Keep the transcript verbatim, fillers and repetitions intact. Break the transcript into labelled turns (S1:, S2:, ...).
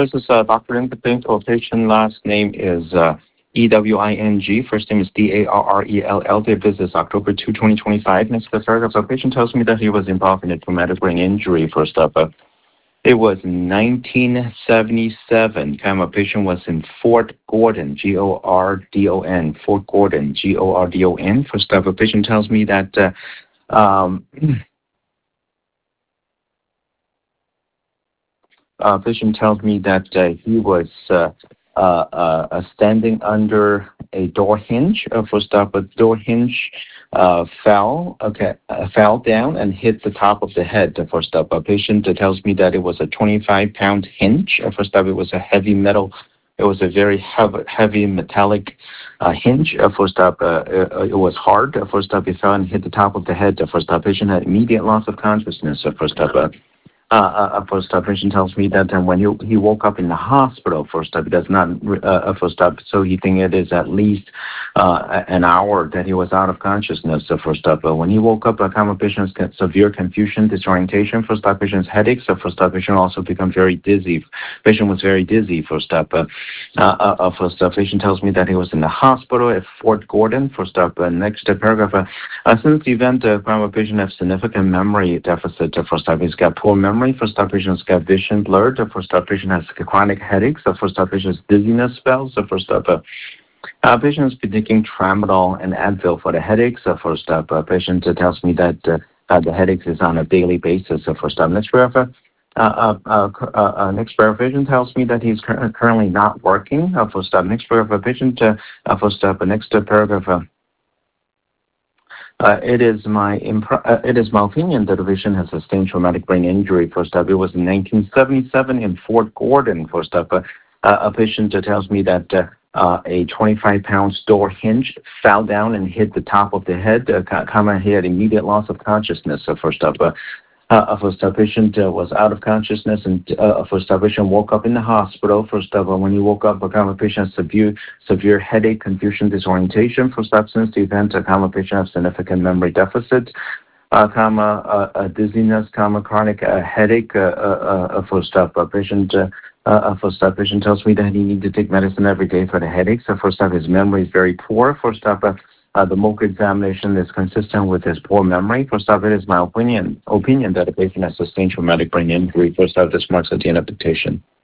S1: This is uh, Doctor Ing. The clinical patient last name is uh, E W I N G. First name is D A R R E L L. Date visit is October second, twenty twenty-five. Next, the paragraph. The patient tells me that he was involved in a traumatic brain injury. First up, uh, it was nineteen seventy-seven. Time of patient was in Fort Gordon, G O R D O N. Fort Gordon, G O R D O N. First up, a patient tells me that uh, um, uh, patient tells me that uh, he was uh, uh, uh, standing under a door hinge. Uh, first up, a door hinge uh, fell, okay, uh, fell down and hit the top of the head. Uh, first up, a patient uh, tells me that it was a twenty-five pound hinge. Uh, first up, it was a heavy metal. It was a very heavy, heavy metallic uh, hinge. Uh, first up, uh, uh, it was hard. Uh, first up, it fell and hit the top of the head. Uh, first up, patient had immediate loss of consciousness. Uh, first up, uh, Uh, uh, first up, patient tells me that um, when he, he woke up in the hospital, first up, he does not, uh, first up, so he thinks it is at least uh, an hour that he was out of consciousness. So first up, uh, when he woke up, a common patient's severe confusion, disorientation, first up, patient's headaches, so first up, patient also become very dizzy. Patient was very dizzy, first up. Uh, uh, uh, first up, patient tells me that he was in the hospital at Fort Gordon, first up. Uh, next uh, paragraph, uh, uh, since the event, uh, common patient has significant memory deficit, uh, first up, he's got poor memory. First up, patient's got vision blurred. The first up, patient has chronic headaches. The first up, patient's dizziness spells. The first up, uh, uh, patient has been taking Tramadol and Advil for the headaches. The first up, uh, patient uh, tells me that uh, uh, the headaches is on a daily basis. The first up, next paragraph. Uh, uh, uh, uh, uh, next paragraph, patient tells me that he's cur- currently not working. Uh, first up, next paragraph, patient. Uh, uh, first up, uh, next uh, paragraph. Uh, Uh, it is my impr- uh, it is my opinion that the patient has sustained traumatic brain injury. First up, it was in nineteen seventy-seven in Fort Gordon. First up, uh, uh, a patient uh, tells me that uh, uh, a twenty-five pound door hinge fell down and hit the top of the head. Uh, comma, he had immediate loss of consciousness. So first up, uh, uh, first up, patient uh, was out of consciousness, and uh, first up, patient woke up in the hospital. First up, uh, when he woke up, a common patient has severe severe headache, confusion, disorientation. First up, since the event, a common patient has significant memory deficit, uh, comma, uh, uh, dizziness, comma, chronic uh, headache. Uh, uh, uh, first up, a patient. Uh, uh, first up, patient tells me that he needs to take medicine every day for the headaches. So first up, his memory is very poor. First up, uh, Uh, the M O C A examination is consistent with his poor memory. First off, it is my opinion opinion that the patient has sustained traumatic brain injury. First off, this marks at the end of dictation.